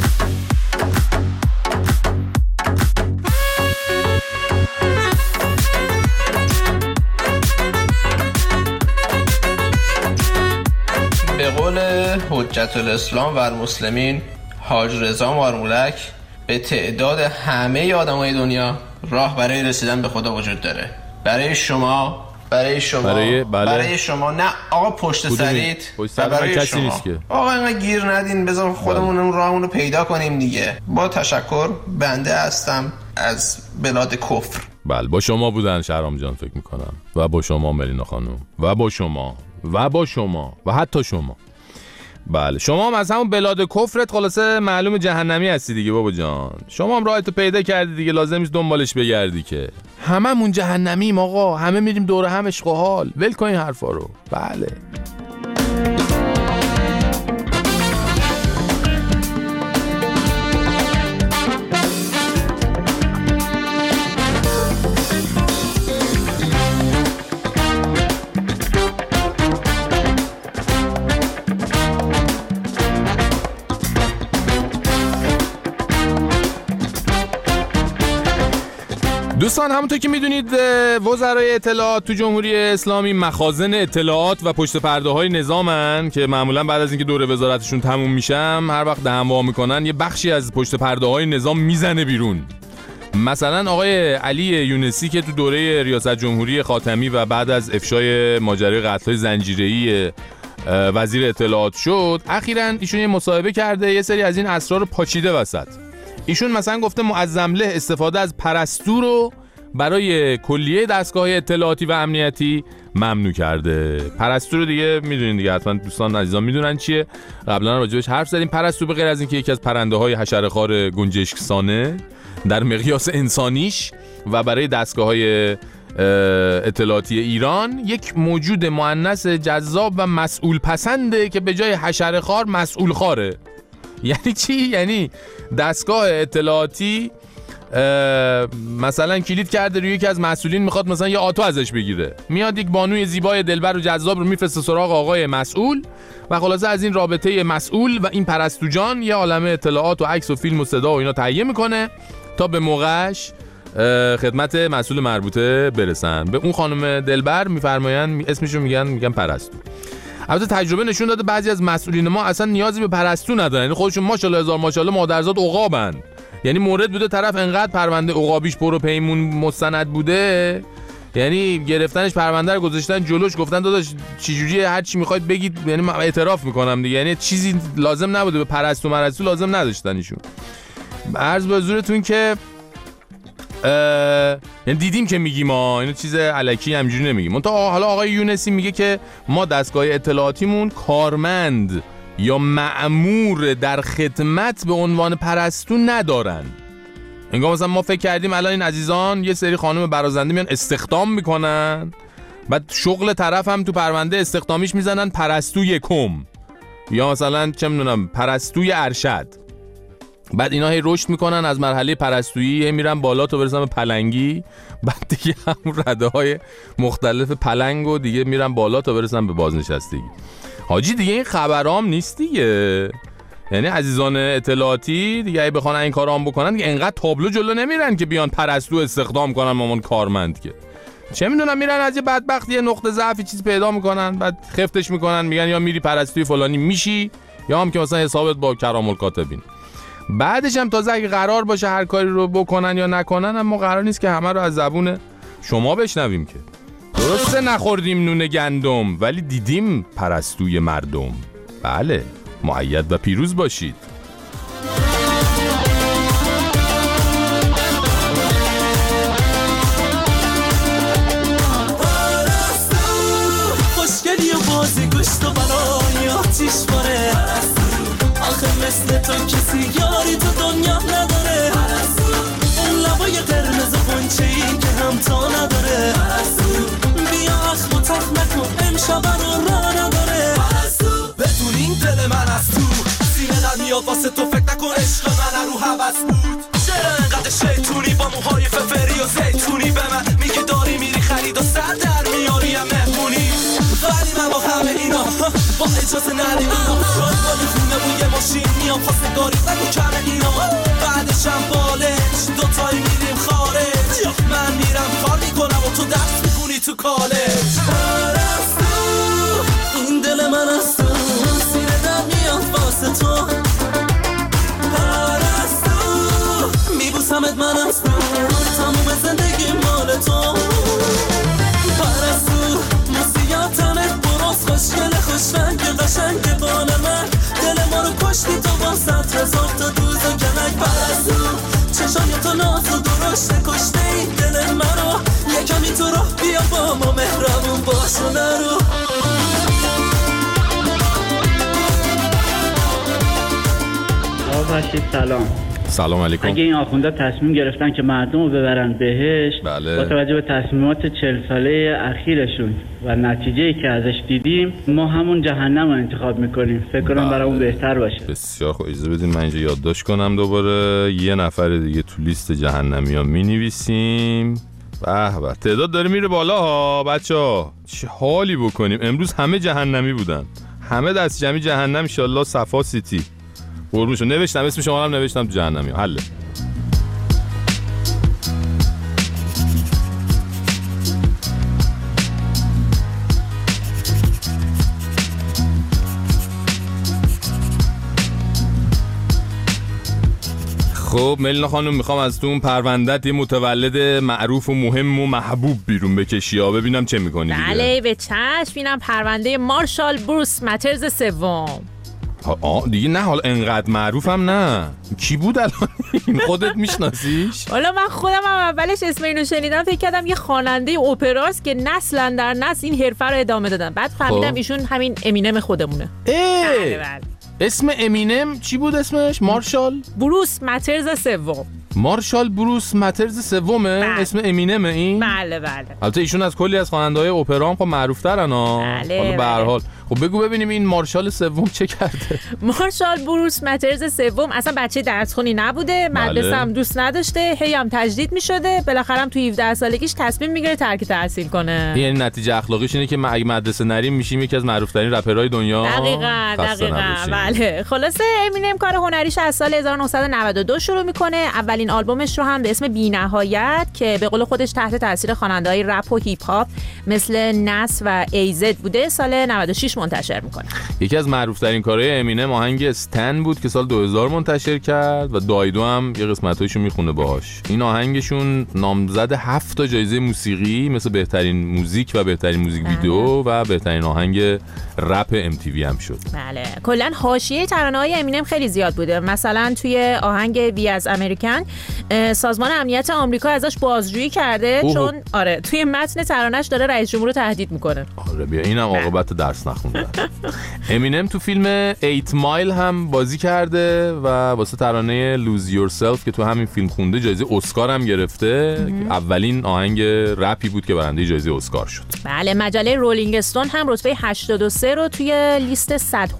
به قول حجت الاسلام و المسلمین حاج رضا مارمولک، به تعداد همه آدمای دنیا راه برای رسیدن به خدا وجود داره. برای شما برای شما نه آقا پشت سریت برای کسی شما نیست که. آقا اینقدر گیر ندین، بذار خودمون اون راهمون رو پیدا کنیم دیگه. با تشکر، بنده هستم از بلاد کفر. بله با شما بودن شهرام جان فکر میکنم، و با شما ملینا خانم، و با شما و حتی شما. بله شما هم از همون بلاد کفرت خلاصه معلوم جهنمی هستی دیگه بابا جان. شما هم راهتو پیدا کردی دیگه، لازم نیست دنبالش بگردی که. هممون جهنمیم آقا، همه میریم دور هم عشق و حال. ول کن این حرفا رو. بله دوستان همونطور که میدونید وزرای اطلاعات تو جمهوری اسلامی مخازن اطلاعات و پشت پرده های نظامن که معمولا بعد از اینکه دوره وزارتشون تموم میشم هر وقت دهن وا میکنن یه بخشی از پشت پرده های نظام میزنه بیرون. مثلا آقای علی یونسی که تو دوره ریاست جمهوری خاتمی و بعد از افشای ماجرای قتل‌های زنجیره‌ای وزیر اطلاعات شد، اخیراً ایشون یه مصاحبه کرده یه سری از این اسرار پاچیده وسط. ایشون مثلا گفته معظمله استفاده از پرستو رو برای کلیه دستگاه‌های اطلاعاتی و امنیتی ممنوع کرده. پرستو رو دیگه میدونین دیگه، حتما دوستان عزیزان میدونن چیه، قبلا راجعش حرف زدیم. پرستو به غیر از اینکه یکی از پرنده‌های حشره‌خوار گنجشکسانه در مقیاس انسانیش و برای دستگاه‌های اطلاعاتی ایران یک موجود مؤنث جذاب و مسئول پسنده که به جای حشره‌خوار مسئول خواره. یعنی چی؟ یعنی دستگاه اطلاعاتی مثلا کلید کرده روی یکی از مسئولین، میخواد مثلا یه آتو ازش بگیره، میاد یک بانوی زیبای دلبر و جذاب رو میفرسته سراغ آقای مسئول و خلاصه از این رابطه مسئول و این پرستو جان یه عالمه اطلاعات و عکس و فیلم و صدا و اینا تهیه میکنه تا به موقعش خدمت مسئول مربوطه برسن. به اون خانم دلبر میفرماین اسمشو میگن پرستو. البته تجربه نشون داده بعضی از مسئولین ما اصلا نیازی به پرستو ندارن، یعنی خودشون ماشاءالله هزار ماشاءالله مادرزاد عقابن. یعنی مورد بوده طرف انقدر پرونده عقابیش پر پیمون مستند بوده، یعنی گرفتنش پرونده رو گذاشتن جلوش، گفتن داداش چجوری هر چی میخواید بگید، یعنی من اعتراف میکنم دیگه، یعنی چیزی لازم نبوده، به پرستو مرستو لازم نداشتن ایشون. عرض به حضورتون که یعنی دیدیم که میگیم ما اینو چیز الکی همینجوری نمیگیم. منتها حالا آقای یونسی میگه که ما دستگاه اطلاعاتیمون کارمند یا مأمور در خدمت به عنوان پرستو ندارن. انگار مثلا ما فکر کردیم الان این عزیزان یه سری خانم برازنده میان استخدام میکنن، بعد شغل طرف هم تو پرونده استخدامیش میزنن پرستو یکم یا مثلا چه میدونم پرستوی ارشد. بعد اینا هی رشد میکنن از مرحله پرستویی هی میرن بالا تا برسن به پلنگی، بعد دیگه همون رده های مختلف پلنگ و دیگه میرن بالا تا برسن به بازنشستگی. حاجی دیگه این خبرام نیست دیگه، یعنی عزیزان اطلاعاتی دیگه اگه بخوان این کارام بکنن دیگه انقدر تابلو جلو نمیرن که بیان پرستو استخدام کنن مامان کارمند، که چه میدونم میرن از یه بدبختی یه نقطه ضعفی چیز پیدا میکنن بعد خفتش میکنن، میگن یا میری پرستوی فلانی میشی یا هم که مثلا حسابت با کرام الکاتبین. بعدش هم تازه اگه قرار باشه هر کاری رو بکنن یا نکنن، اما قرار نیست که همه رو از زبون شما بشنویم که. درسته نخوردیم نون گندم ولی دیدیم پرستوی مردم. بله، مؤید و پیروز باشید. خوشگلی و بازی گشت و بلایی آتیش باره، آخه مثل تو کسی یاری تو دنیا نداره، اون لبای قرمز و غنچه‌ای که همتا نداره، بیا اخم و تخ نکن امشب رو راه نداره، بدون این دل من از تو سینه در میاد واسه تو، فکر نکن عشق من رو هوس بود، چرا انقدر شیطونی با موهای ففری و زیتونی به من میگه داری میری خرید و سر در میاری هم مهمونی، ولی من با همه اینا با اجازه ندی اینا شاید با یه خونه و یه ماشین میام خواستگاری نگو کمه اینا، بعدش هم بالش دوتایی میریم خارج، من میرم کار میکنم و تو درس میکنی تو کالج، پرستو این دل من از تو سینه در میاد واسه تو، پرستو میبوسمت من از تو تموم زندگی مال تو، پرستو موسیاتمت براز خوشگل خوشرنگ قشنگ بال من، دل ما رو کشتی تو با 100,000 تا دوز و کلک، پرستو چشای تو ناز و درشت کشته این دل من رو، یکمی تو راه بیا با ما مهربون باش و نرو. سلام. سلام علیکم. اگه این آخوندا تصمیم گرفتن که مردم رو ببرن بهشت، بله، با توجه به تصمیمات 40 ساله اخیرشون و نتیجه‌ای که ازش دیدیم، ما همون جهنم رو انتخاب میکنیم. فکر کنم برای اون بهتر باشه. بسیار خوب، اجازه بدین من اینجا یادداشت کنم دوباره یه نفر دیگه تو لیست جهنمی‌ها می‌نویسیم. به به، تعداد داره میره بالا ها بچه‌ها. چه حالی بکنیم، امروز همه جهنمی بودن، همه دست جمعی جهنم. ان شاءالله صفا سیتی قربونشو نوشتم، اسم شما هم نوشتم تو جهنمی. حله. خب ملینا خانم میخوام از تو اون پروندت یه متولد معروف و مهم و محبوب بیرون بکشی ها، ببینم چه میکنی دیگه. بله به چشم. اینم پرونده مارشال بروس ماترز سوم. دیگه نه حالا انقدر معروفم نه. کی بود الان؟ خودت میشناسیش؟ حالا من خودم هم اولش اسم اینو شنیدم فکر کردم یه خواننده اپراست که نسلا در نسل این حرفه رو ادامه دادن، بعد فهمیدم ایشون همین امینم خودمونه. بله. اسم امینم چی بود اسمش؟ مارشال بروس ماترز سوم. مارشال بروس ماترز سومه؟ اسم امینمه این؟ بله بله. البته ایشون از کلی از خواننده‌های اپرا هم خب معروف‌ترن ها. بله حالا به هر حال خب بگو ببینیم این مارشال سوم چه کرده؟ مارشال بروس ماترز سوم اصلا بچه درسخونی نبوده، مدرسه هم دوست نداشته، هی هم تجدید می‌شده، بالاخره هم تو 17 سالگیش تصمیم میگیره ترک تحصیل کنه. یعنی نتیجه اخلاقیش اینه که ما اگه مدرسه نریم میشیم یکی از معروف‌ترین رپرهای دنیا. دقیقاً. بله. خلاصه امینم کار هنریش از سال 1992 شروع میکنه. اولین آلبومش رو هم به اسم بی‌نهایت که به قول خودش تحت تاثیر خواننده‌های رپ و هیپ هاپ مثل نس و ایزد بوده سال 96 منتشر میکنه. یکی از معروف‌ترین کارهای امینم آهنگ استن بود که سال 2000 منتشر کرد و دایدو هم یه قسمتاشو میخونه باهاش. این آهنگشون نامزد 7 تا جایزه موسیقی مثل بهترین موزیک و بهترین موزیک ویدیو و بهترین آهنگ رپ MTV هم شد. بله. کلا حاشیه ترانه‌های امینم خیلی زیاد بوده. مثلا توی آهنگ وی از امریکن سازمان امنیت آمریکا ازش بازجویی کرده چون توی متن ترانه‌اش داره رئیس جمهور رو تهدید میکنه. آره بیا اینم عاقبت درس نخوندن. امینم تو فیلم 8 مایل هم بازی کرده و واسه ترانه Lose Yourself که تو همین فیلم خونده جایزه اسکار هم گرفته. اولین آهنگ رپی بود که برنده جایزه اسکار شد. بله. مجله رولینگ استون هم رتبه 83 رو توی لیست 100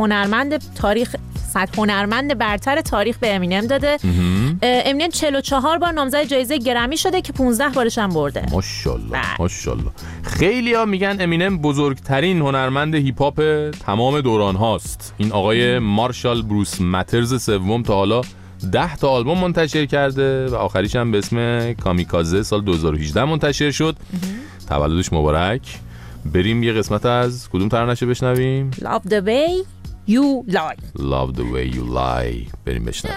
هنرمند برتر تاریخ به امینم داده. امینم 44 بار نامزد جایزه گرمی شده که 15 بارش هم برده. ماشاءالله. خیلی‌ها میگن امینم بزرگترین هنرمند هیپ هاپ تمام دوران هاست. این آقای مارشال بروس ماترز سوم تا حالا 10 تا آلبوم منتشر کرده و آخریش هم به اسم کامیکازه سال 2018 منتشر شد. تولدش مبارک. بریم یه قسمت از کدوم ترانه‌شو بشنویم؟ Love the way you lie. Love the way you lie. بریم بشنویم.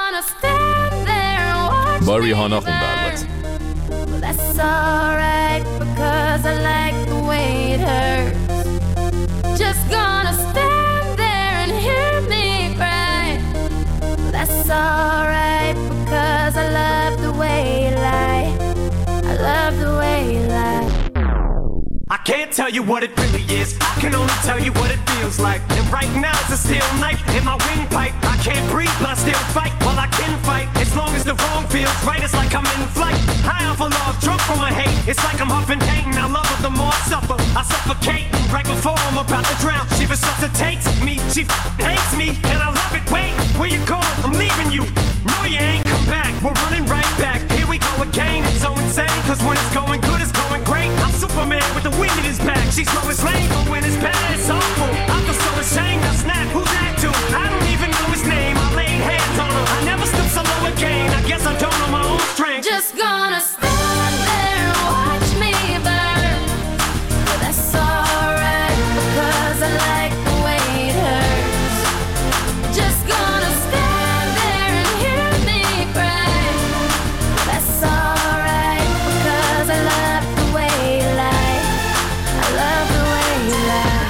با ریحانا خونده البته. That's alright because I like the way it hurts. Just gonna stand there and hear me cry. That's alright because I love the way you lie. I love the way you lie. I can't tell you what it really is. I can only tell you what it feels like. And right now it's a steel knife in my windpipe. I can't breathe, but I still fight. Well, I can fight as long as the wrong feels right. It's like I'm in flight, high off of love, drunk from my hate. It's like I'm huffing pain. I love her the more I suffer. I suffocate right before I'm about to drown. She resuscitates me. She hates me, and I love it. Wait, where you going? I'm leaving you. No, you ain't come back. We're running right back. Here we go again. It's so insane, 'cause when it's going good, it's going great. I'm Superman with the wind in his back. She's slow as rain, but when it's bad, it's awful. I feel so ashamed. I snap. Who's that dude? I don't even know his name. I laid hands on him. I never stoop so low again. I guess I don't know my own strength. Just gonna stand there and watch me burn. But that's alright because I like the way it hurts. Just gonna stand there and hear me cry. That's alright because I love the way you lie. I love the way you lie.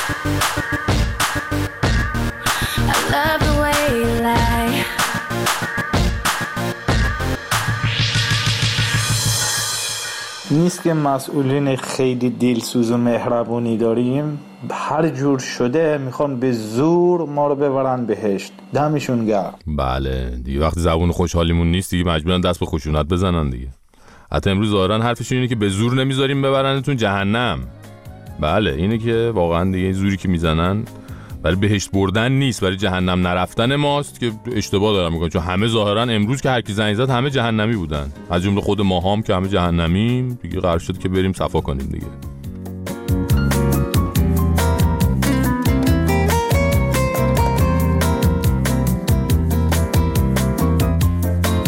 I love the way you lie. نیست که مسئولین خیلی دلسوز و مهربونی داریم هر جور شده میخوان به زور ما رو ببرن بهشت. دمشون گرم. بله دیگه وقتی زبون خوشحالیمون نیست دیگه مجبورن دست به خشونت بزنن دیگه. حتی امروز ظاهرا حرفشون اینه که به زور نمیذاریم ببرنتون جهنم. بله اینه که واقعا دیگه زوری که میزنن برای بهشت بردن نیست، برای جهنم نرفتن ماست که اشتباه دارن میکنن. چون همه ظاهرا امروز که هر کی زنگ زد همه جهنمی بودن، از جمله خود ما هم که همه جهنمیم دیگه. قرار شد که بریم صفا کنیم دیگه.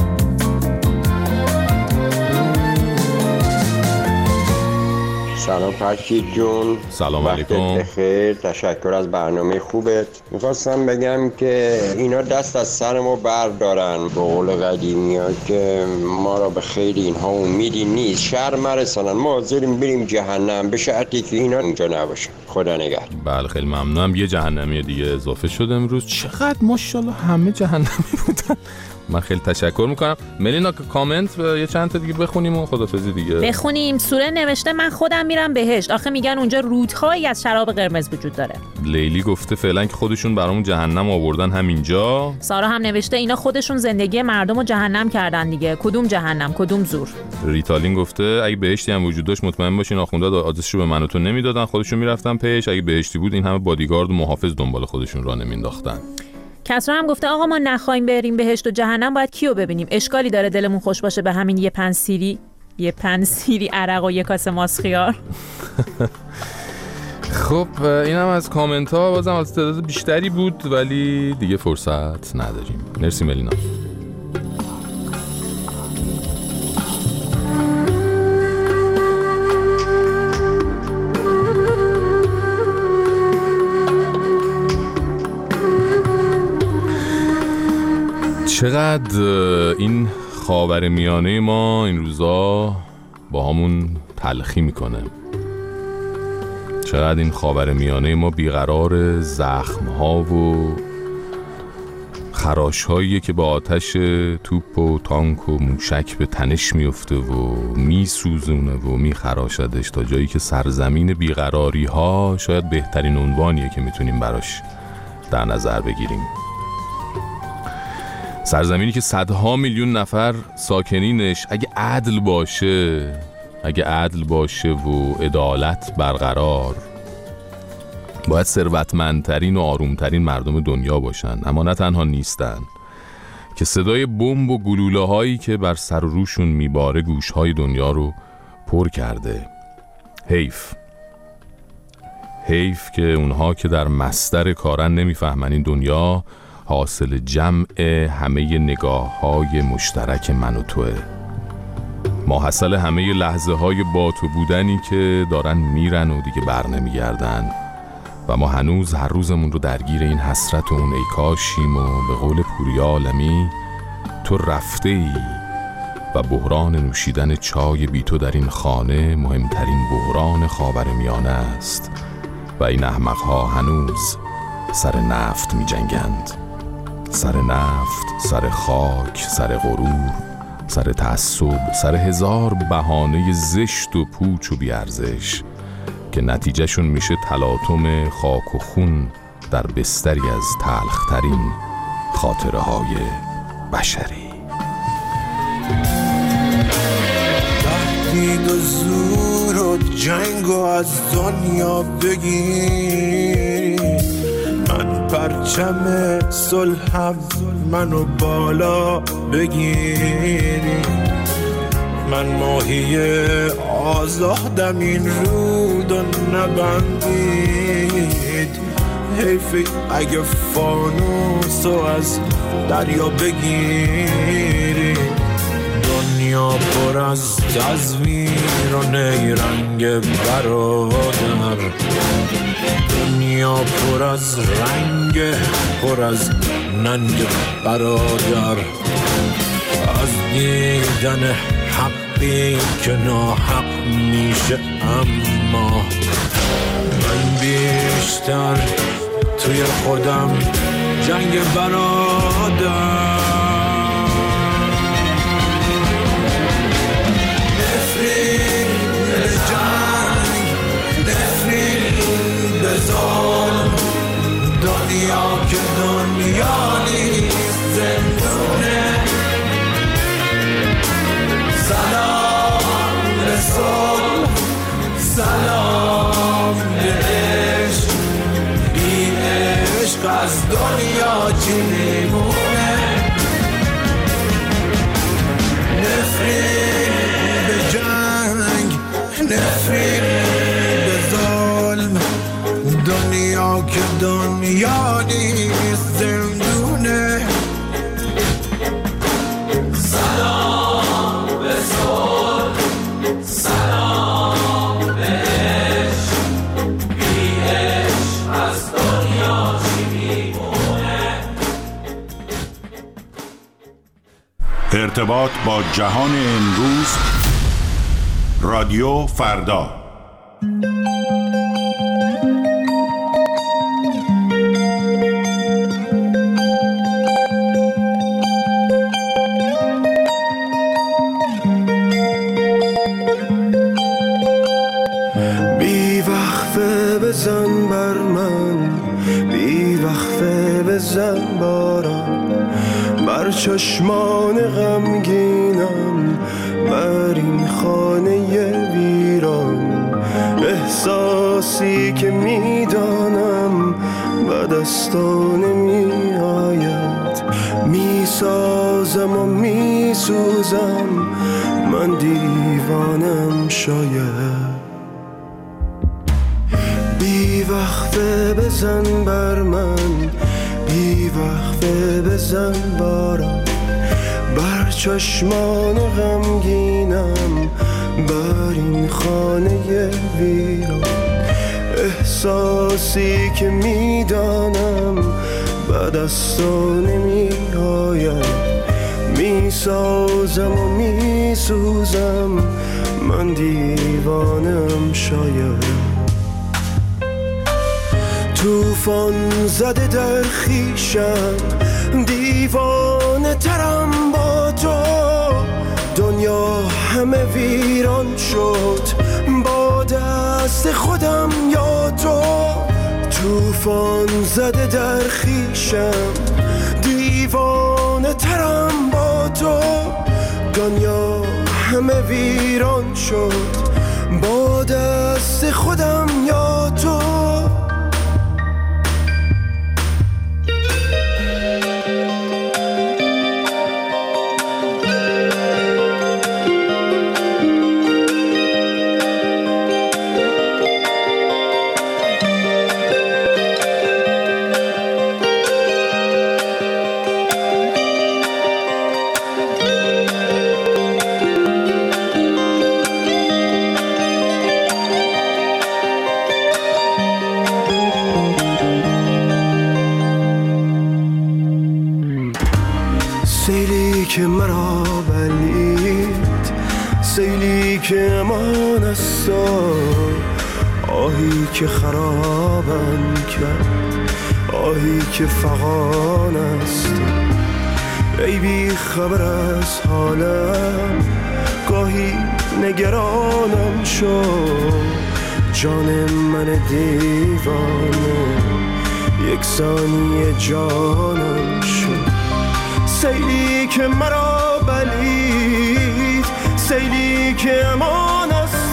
سلام فرشید جون، سلام علیکم. بخیر، تشکر از برنامه خوبت. میخواستم بگم که اینا دست از سر ما بردارن، به قول قدیمی ها که ما را به خیر اینها امیدی نیست، شر مرسانن، ما حاضریم بریم جهنم به شرطی که اینا اونجا نباشن. خدا نگهدار. بله خیلی ممنونم. یه جهنمی دیگه اضافه شد امروز. چقدر ماشاءالله همه جهنمی بودن. من خیلی تشکر میکنم. ملینا که کامنت یه چند تا دیگه بخونیم و خدافظی دیگه بخونیم. سوره نوشته من خودم میرم بهشت. آخه میگن اونجا رودهایی از شراب قرمز وجود داره. لیلی گفته فعلا که خودشون برامون جهنم آوردن همینجا. سارا هم نوشته اینا خودشون زندگی مردم رو جهنم کردن دیگه. کدوم جهنم کدوم زور. ریتالین گفته اگه بهشتی هم وجود داشت مطمئن باشین آخوندا آدرسشو به من و تو نمیدادن، خودشون میرفتن پیش. اگه بهشتی بود این همه بادیگارد و محافظ دنبال خودشون راه نمینداختن. کسرا هم گفته آقا ما نخوایم بریم بهشت و جهنم باید کیو ببینیم؟ اشکالی داره دلمون خوش باشه به همین یه پن سیری عرق و یه کاسه ماست خیار؟ خب اینم از کامنت ها. بازم از تعداد بیشتری بود ولی دیگه فرصت نداریم. مرسی ملینا. چقدر این خاورمیانه ما این روزا با همون تلخی میکنه. چقدر این خاورمیانه ما بیقرار زخمها و خراشهاییه که با آتش توپ و تانک و موشک به تنش میفته و میسوزونه و میخراشدش تا جایی که سرزمین بیقراری ها شاید بهترین عنوانیه که میتونیم براش در نظر بگیریم. سرزمینی که صدها میلیون نفر ساکنینش اگه عدل باشه و عدالت برقرار، باید ثروتمندترین و آرومترین مردم دنیا باشن، اما نه تنها نیستن که صدای بمب و گلوله هایی که بر سر و روشون میباره گوشهای دنیا رو پر کرده. حیف که اونها که در مصدر کارن نمیفهمن این دنیا حاصل جمع همه نگاه‌های مشترک من و توه، ماحصل همه لحظه های با تو بودنی که دارن میرن و دیگه بر نمیگردن و ما هنوز هر روزمون رو درگیر این حسرت و اون ای کاشیم و به قول پوریا عالمی تو رفته ای و بحران نوشیدن چای بی تو در این خانه مهمترین بحران خاورمیانه است و این احمق‌ها هنوز سر نفت می جنگند. سر نفت، سر خاک، سر غرور، سر تعصب، سر هزار بهانه زشت و پوچ و بیارزش که نتیجهشون میشه تلاطم خاک و خون در بستری از تلخترین خاطره های بشری. تهدید و زور و جنگ و از دنیا بگیر، من پرچم صلحم منو بالا بگیری، من ماهی آزادم این رود و نبندید، حیفی اگه فانوسو از دریا بگیری، دنیا پر از تزویر و نیرنگ برادر، دنیا پر از رنگ پر از ننگ برادر، از دیدن حقی که ناحق میشه، اما من بیشتر توی خودم جنگ برادر. دنیا که دنیا نیست زندونه، سلام به صلح، سلام به عشق، بی عشق از دنیا چی میمونه، نفرین به جنگ، نفرین به ظلم، دنیا که دنیا نیست زندونه، سلام به صلح، سلام به ارتباط با جهان امروز. رادیو فردا. بی وقفه بزن بر من، بی وقفه بزن بارم، بر چشمان غمگینم، بر این خانه ویران. احساسی که میدانم به دستا نمی آید، میسازم و میسوزم، من دیوانم شاید. بی وقفه بزن بر من، بی وقفه بزن بارم، بر چشمان غمگینم، بر این خانه ویران. احساسی که میدانم به دستا نمی آید، میسازم و میسوزم، من دیوانم شاید. توفان زده در خیشم، دیوانه ترم با تو، دنیا همه ویران شد با دست خودم یا تو. توفان زده در خیشم، دیوانه ترم با تو، دنیا همه ویران شد با دست خودم یا تو. سیلی که مرا بلید، سیلی که امان است، آهی که خرابم کرد، آهی که فغان است. ای بی خبر از حالم، گاهی نگرانم شد، جان من دیوانه یک ثانیه جانم شد. سیلی که مرا بلید، سیلی که امان است،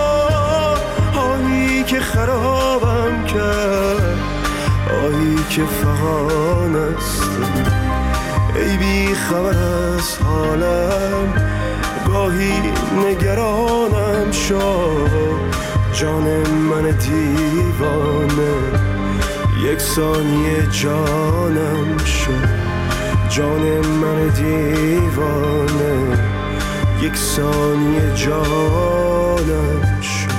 آهی که خرابم کرد، آهی که فغان است. ای بی خبر از حالم، گاهی نگرانم شد، جان من دیوانه یک ثانیه جانم شد، جان من دیوانه یک ثانیه جانم شد.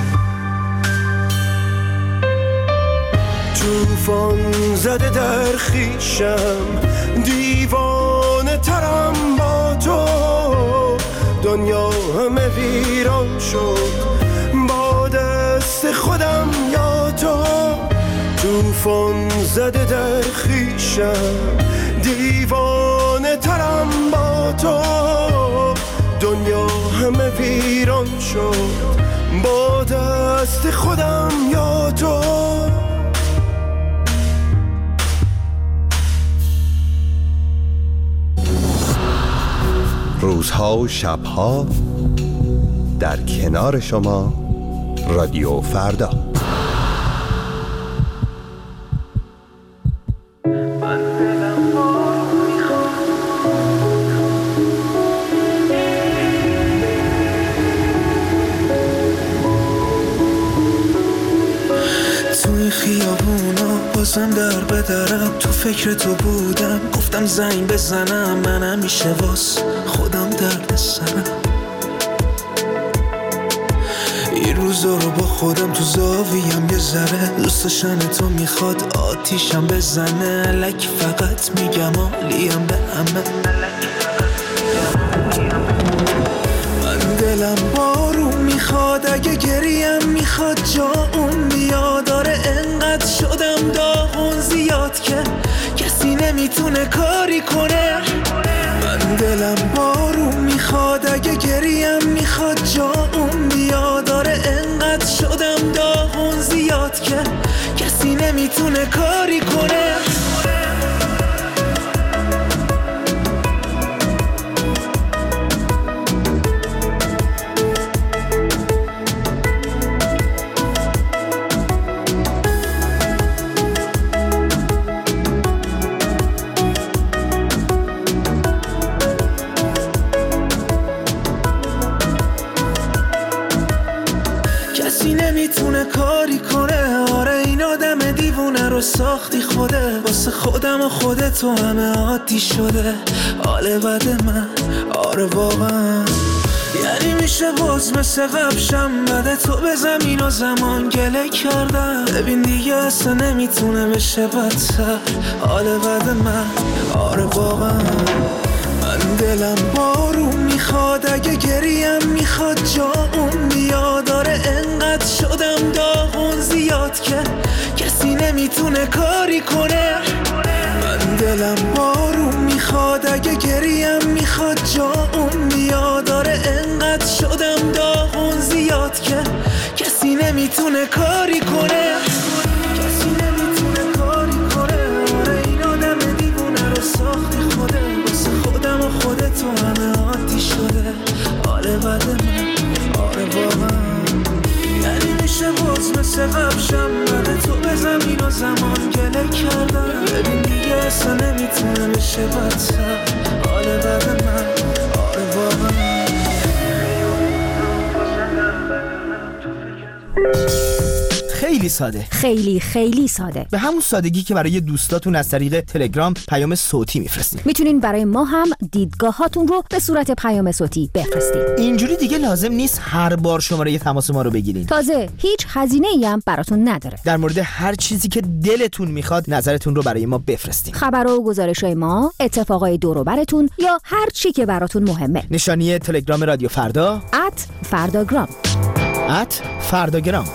توفان زده در خیشم، دیوانه ترم با تو، دنیا همه ویران شد با دست خودم یا تو. توفان زده در خیشم، دیوانه ترم با تو، دنیا همه ویران شد با دست خودم یا تو. روزها و شبها در کنار شما، رادیو فردا. بازم در بدرم، تو فکر تو بودم، گفتم زنگ بزنم، من همیشه واس خودم درد سرم. این روزا رو با خودم تو زاویم یه ذره، دوست داشتن تو میخواد آتیشم بزنه. الک فقط میگم عالیم به همه، دلم بارون میخواد اگه گریم میخواد جا اون بیاد. داره انقدر شدم داغون زیاد که کسی نمیتونه کاری کنه. من دلم بارون میخواد اگه گریم میخواد جا اون بیاد. داره انقدر شدم داغون زیاد که کسی نمیتونه کاری کنه. نمیتونه کاری کنه. آره این آدم دیوونه رو ساختی خوده. واسه خودم و خودت و همه عادی شده حال بد من. آره واقعا یعنی میشه باز مثل قبشم بده تو به زمین و زمان گله کردم. ببین دیگه اصلا نمیتونه بشه بدتر حال بد من. آره واقعا من دلم بارون میخواد اگه گریم میخواد جا اون بیاد. داره انقدر شدم داغون زیاد که کسی نمیتونه کاری کنه. من دلم بارون میخواد اگه گریم میخواد جا اون بیاد. داره انقدر شدم داغون زیاد که کسی نمیتونه کاری کنه. کسی نمیتونه کاری کنه. آره این آدم دیوونه رو ساختی خوده. واسه خودم و خودت و همه عادی شده حال بد من. آره واقعا یعنی میشه باز مثل قبشم بده تو به زمین و زمان گله کردم. ببین دیگه اصلا نمیتونه بشه بدتر حال بد من. آره واقعا خیلی ساده، خیلی ساده، به همون سادگی که برای دوستاتون از طریق تلگرام پیام صوتی میفرستین. میتونین برای ما هم دیدگاهاتون رو به صورت پیام صوتی بفرستین. اینجوری دیگه لازم نیست هر بار شماره تماس ما رو بگیرین. تازه هیچ هزینه‌ای هم براتون نداره. در مورد هر چیزی که دلتون میخواد نظرتون رو برای ما بفرستین. خبر و گزارش‌های ما، اتفاقای دور و براتون یا هر چی که براتون مهمه. نشانی تلگرام رادیو فردا @فرداگرام @فرداگرام.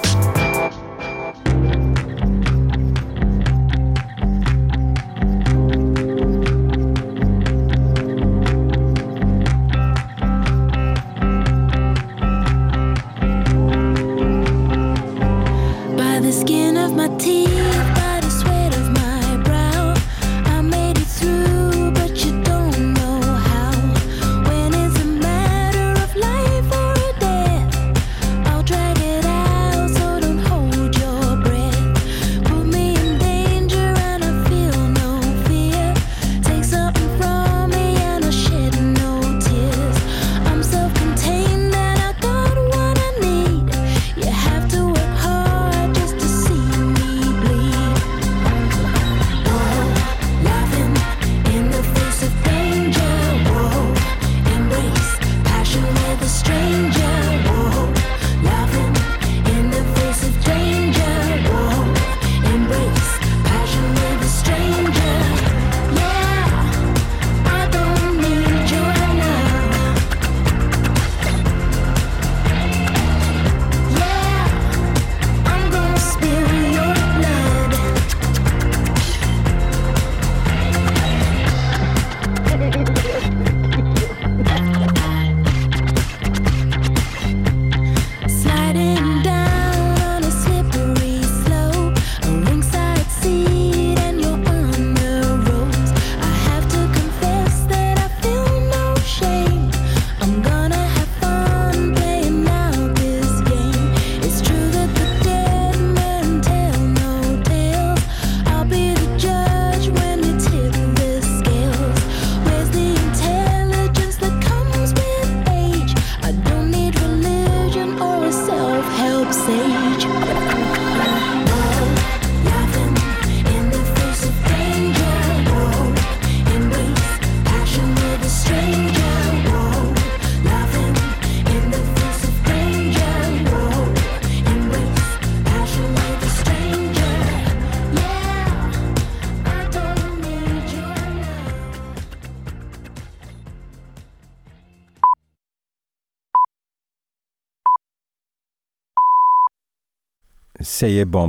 سه